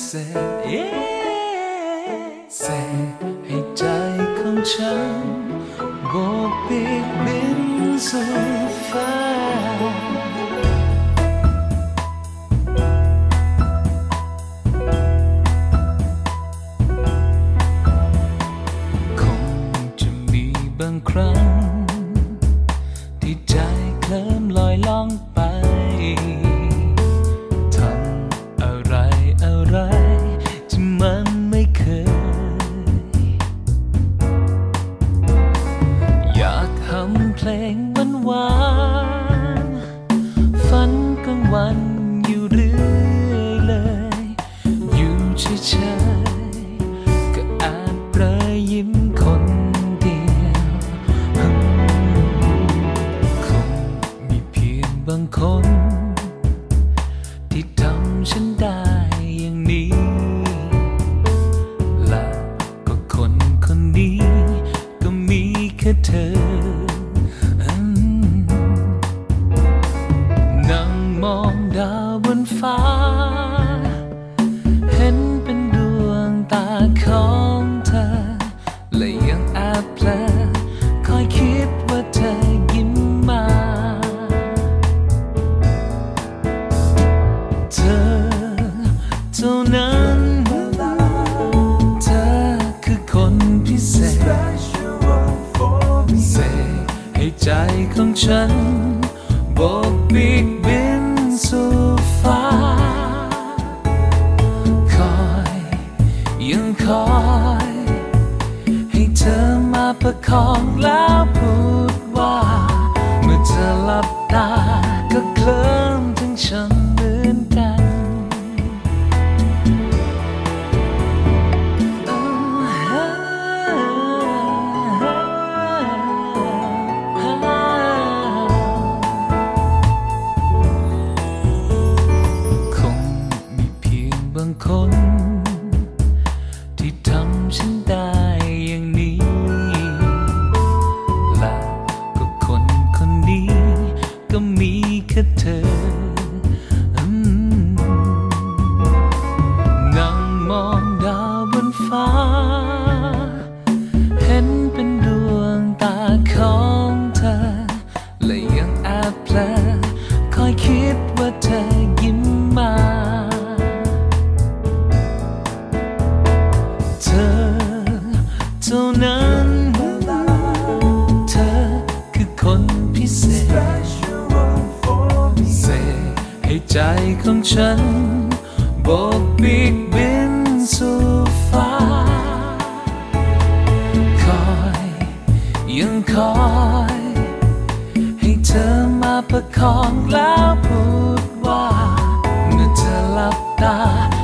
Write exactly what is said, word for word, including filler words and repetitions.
เศษเศษให้ใจของฉันโบกปีกบินสู่ฟ้าคงจะมีบางครั้งที่ใจเคลิ้มลอยล่องไปทำอะไรอะไรที่มันไม่เคยอยากทำเพลงวันวานฝันกลางวันอยู่เรื่อยเลยอยู่เฉยๆก็อาจเปรยยิ้มคนเดียวคงมีเพียงบางคนที่ทำฉันได้อย่างนี้และก็คนคนนี้ก็มีแค่เธอนั่งมองดาวบนฟ้าเห็นเป็นดวงตาของเธอและยังแอบเพลอคอยคิดว่าเธอยิ้มมาเธอเท่านั้นเธอคือคนพิเศษเศษให้ใจของฉันโบกปีกบินสู่ฟ้าคอยยังคอยให้เธอมาประคองแล้วพูดว่าเมื่อเธอหลับตาก็เคลิ้มถึงฉันเหมือนกันคงมีเพียงบางคนที่ทำฉันได้อย่างนี้และก็คนคนนี้ก็มีแค่เธอนั่งมองดาวบนฟ้าเห็นเป็นดวงตาของเธอและยังแอบเพลอคอยคิดว่าเธอยิ้มมาเธอเท่านั้นเธอคือคนพิเศษเศษให้ใจของฉันโบกปีกบินสู่ฟ้าคอยยังคอยให้เธอมาประคองแล้วพูดว่าเมื่อเธอหลับตา